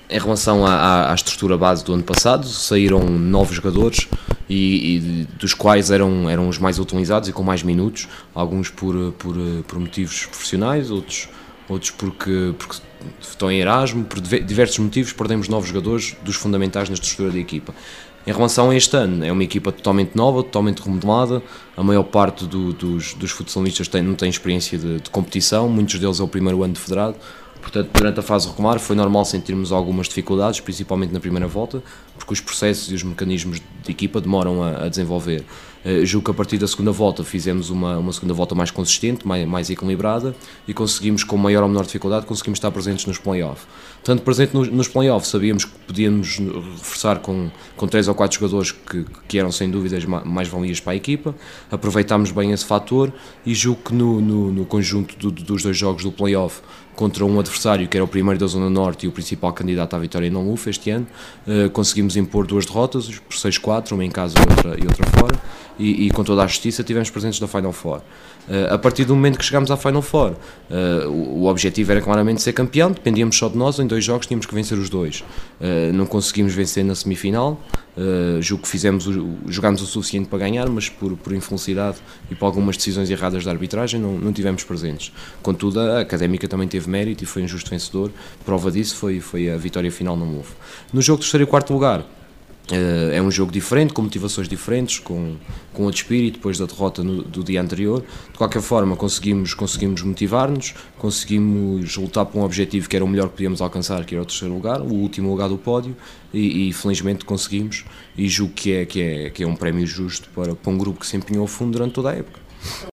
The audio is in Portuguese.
Em relação à estrutura base do ano passado, saíram 9 jogadores e dos quais eram os mais utilizados e com mais minutos, alguns por motivos profissionais, outros porque estão em Erasmo, por diversos motivos perdemos 9 jogadores dos fundamentais na estrutura da equipa. Em relação a este ano, é uma equipa totalmente nova, totalmente remodelada, a maior parte dos futsalistas não tem experiência de competição, muitos deles é o primeiro ano de federado. Portanto, durante a fase regular foi normal sentirmos algumas dificuldades, principalmente na primeira volta, porque os processos e os mecanismos de equipa demoram a desenvolver. Julgo que a partir da segunda volta fizemos uma segunda volta mais consistente, mais equilibrada, e conseguimos, com maior ou menor dificuldade, conseguimos estar presentes nos play-off. Tanto presente nos play-off, sabíamos que podíamos reforçar com 3 ou 4 jogadores que eram sem dúvidas mais-valias para a equipa, aproveitámos bem esse fator e julgo que no conjunto dos 2 jogos do play-off, contra um adversário que era o primeiro da Zona Norte e o principal candidato à vitória em Luf este ano, conseguimos impor 2 derrotas, por 6-4, uma em casa e outra fora, e com toda a justiça tivemos presentes na Final Four. A partir do momento que chegámos à Final Four, o objetivo era claramente ser campeão, dependíamos só de nós, em 2 jogos tínhamos que vencer os 2. Não conseguimos vencer na semifinal, julgo que jogámos o suficiente para ganhar, mas por infelicidade e por algumas decisões erradas da arbitragem não tivemos presentes. Contudo, a Académica também teve mérito e foi um justo vencedor. Prova disso foi a vitória final no Luf. No jogo de terceiro e quarto lugar, é um jogo diferente, com motivações diferentes, com outro espírito, depois da derrota do dia anterior. De qualquer forma, conseguimos motivar-nos, conseguimos lutar por um objetivo que era o melhor que podíamos alcançar, que era o terceiro lugar, o último lugar do pódio, e felizmente conseguimos, e julgo que é um prémio justo para um grupo que se empenhou a fundo durante toda a época.